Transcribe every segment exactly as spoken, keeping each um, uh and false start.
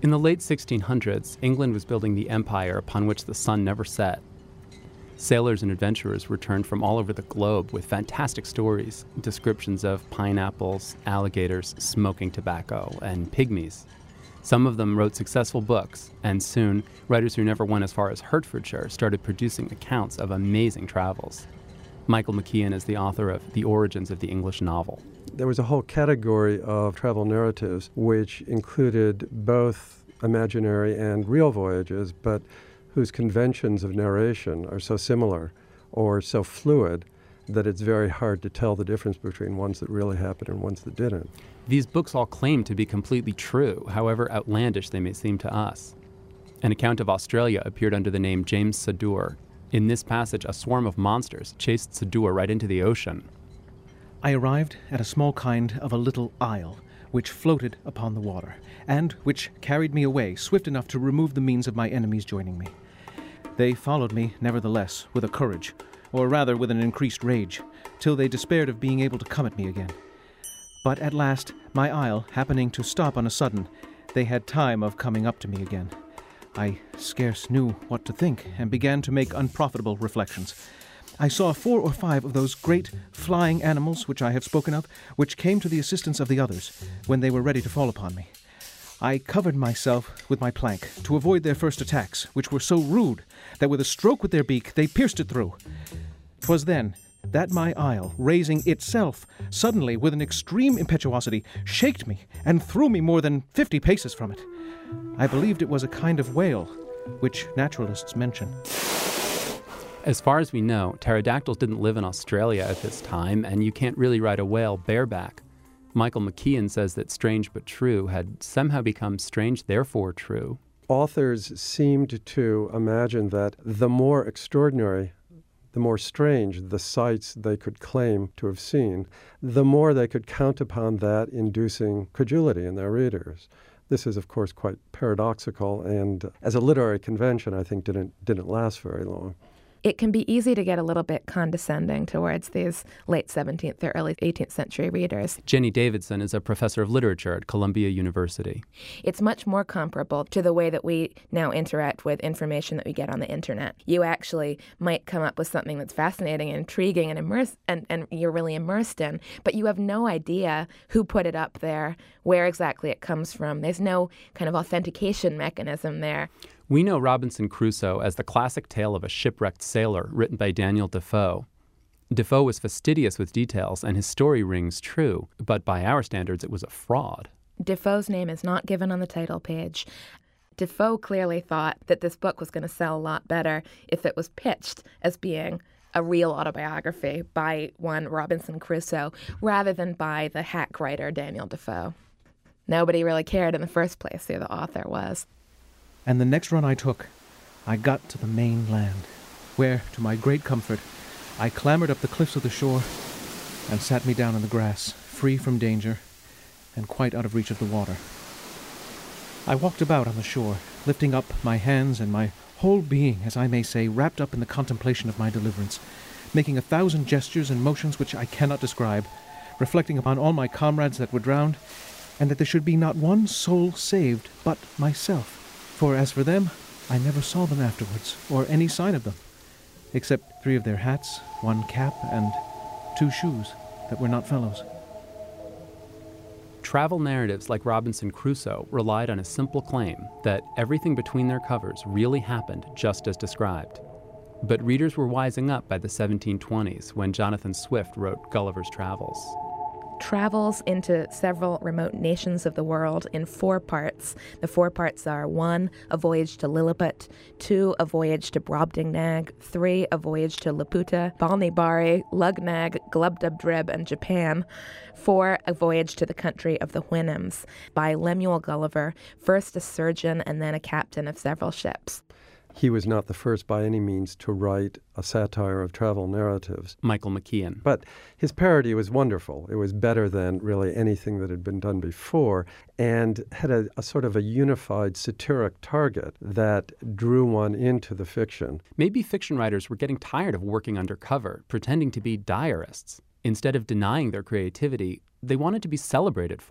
In the late sixteen hundreds, England was building the empire upon which the sun never set. Sailors and adventurers returned from all over the globe with fantastic stories, descriptions of pineapples, alligators, smoking tobacco, and pygmies. Some of them wrote successful books, and soon, writers who never went as far as Hertfordshire started producing accounts of amazing travels. Michael McKeon is the author of The Origins of the English Novel. There was a whole category of travel narratives which included both imaginary and real voyages, but whose conventions of narration are so similar or so fluid that it's very hard to tell the difference between ones that really happened and ones that didn't. These books all claim to be completely true, however outlandish they may seem to us. An account of Australia appeared under the name James Sadur. In this passage, a swarm of monsters chased Sadur right into the ocean. I arrived at a small kind of a little isle, which floated upon the water, and which carried me away swift enough to remove the means of my enemies joining me. They followed me, nevertheless, with a courage, or rather with an increased rage, till they despaired of being able to come at me again. But at last, my isle happening to stop on a sudden, they had time of coming up to me again. I scarce knew what to think, and began to make unprofitable reflections. I saw four or five of those great flying animals which I have spoken of, which came to the assistance of the others, when they were ready to fall upon me. I covered myself with my plank to avoid their first attacks, which were so rude that with a stroke with their beak they pierced it through. 'Twas then that my isle, raising itself suddenly with an extreme impetuosity, shaked me and threw me more than fifty paces from it. I believed it was a kind of whale, which naturalists mention. As far as we know, pterodactyls didn't live in Australia at this time, and you can't really ride a whale bareback. Michael McKeon says that Strange But True had somehow become strange, therefore true. Authors seemed to imagine that the more extraordinary, the more strange the sights they could claim to have seen, the more they could count upon that inducing credulity in their readers. This is, of course, quite paradoxical, and as a literary convention, I think didn't didn't last very long. It can be easy to get a little bit condescending towards these late seventeenth or early eighteenth century readers. Jenny Davidson is a professor of literature at Columbia University. It's much more comparable to the way that we now interact with information that we get on the internet. You actually might come up with something that's fascinating and intriguing and immerse, and, and you're really immersed in, but you have no idea who put it up there, where exactly it comes from. There's no kind of authentication mechanism there. We know Robinson Crusoe as the classic tale of a shipwrecked sailor written by Daniel Defoe. Defoe was fastidious with details, and his story rings true, but by our standards, it was a fraud. Defoe's name is not given on the title page. Defoe clearly thought that this book was going to sell a lot better if it was pitched as being a real autobiography by one Robinson Crusoe, rather than by the hack writer Daniel Defoe. Nobody really cared in the first place who the author was. And the next run I took, I got to the main land, where, to my great comfort, I clambered up the cliffs of the shore and sat me down in the grass, free from danger and quite out of reach of the water. I walked about on the shore, lifting up my hands and my whole being, as I may say, wrapped up in the contemplation of my deliverance, making a thousand gestures and motions which I cannot describe, reflecting upon all my comrades that were drowned, and that there should be not one soul saved but myself. For as for them, I never saw them afterwards, or any sign of them, except three of their hats, one cap, and two shoes that were not fellows. Travel narratives like Robinson Crusoe relied on a simple claim that everything between their covers really happened just as described. But readers were wising up by the seventeen twenties when Jonathan Swift wrote Gulliver's Travels. Travels into several remote nations of the world in four parts. The four parts are one, a voyage to Lilliput, two, a voyage to Brobdingnag, three, a voyage to Laputa, Balnibari, Lugnag, Glubdubdrib, and Japan, four, a voyage to the country of the Houyhnhnms by Lemuel Gulliver, first a surgeon and then a captain of several ships. He was not the first by any means to write a satire of travel narratives. Michael McKeon. But his parody was wonderful. It was better than really anything that had been done before, and had a, a sort of a unified satiric target that drew one into the fiction. Maybe fiction writers were getting tired of working undercover, pretending to be diarists. Instead of denying their creativity, they wanted to be celebrated for it.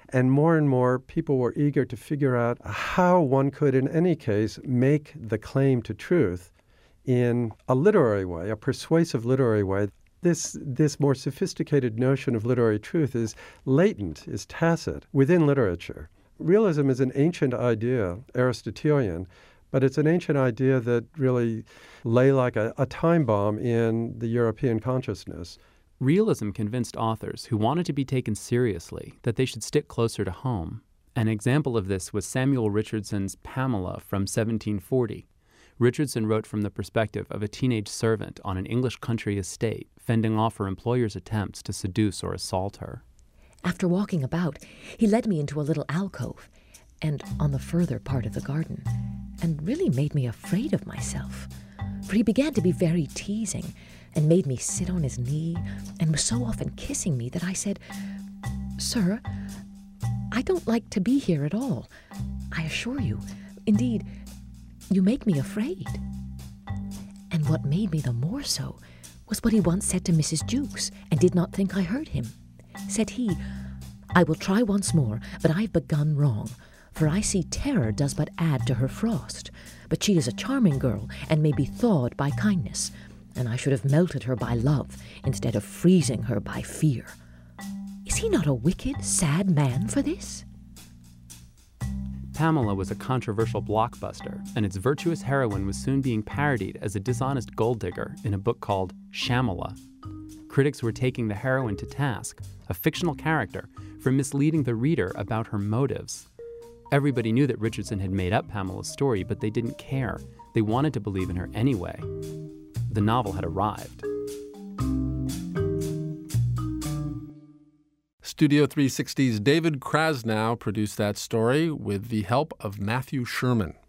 And more and more people were eager to figure out how one could, in any case, make the claim to truth in a literary way, a persuasive literary way. This, this more sophisticated notion of literary truth is latent, is tacit within literature. Realism is an ancient idea, Aristotelian, but it's an ancient idea that really lay like a, a time bomb in the European consciousness. Realism convinced authors who wanted to be taken seriously that they should stick closer to home. An example of this was Samuel Richardson's Pamela from seventeen forty. Richardson wrote from the perspective of a teenage servant on an English country estate, fending off her employer's attempts to seduce or assault her. After walking about, he led me into a little alcove, and on the further part of the garden, and really made me afraid of myself. For he began to be very teasing, and made me sit on his knee, and was so often kissing me that I said, "Sir, I don't like to be here at all. I assure you. Indeed, you make me afraid." And what made me the more so was what he once said to Missus Jukes, and did not think I heard him. Said he, "I will try once more, but I've begun wrong. For I see terror does but add to her frost. But she is a charming girl, and may be thawed by kindness. And I should have melted her by love, instead of freezing her by fear. Is he not a wicked, sad man for this?" Pamela was a controversial blockbuster, and its virtuous heroine was soon being parodied as a dishonest gold digger in a book called Shamala. Critics were taking the heroine to task, a fictional character, for misleading the reader about her motives. Everybody knew that Richardson had made up Pamela's story, but they didn't care. They wanted to believe in her anyway. The novel had arrived. Studio three sixty's David Krasnow produced that story with the help of Matthew Sherman.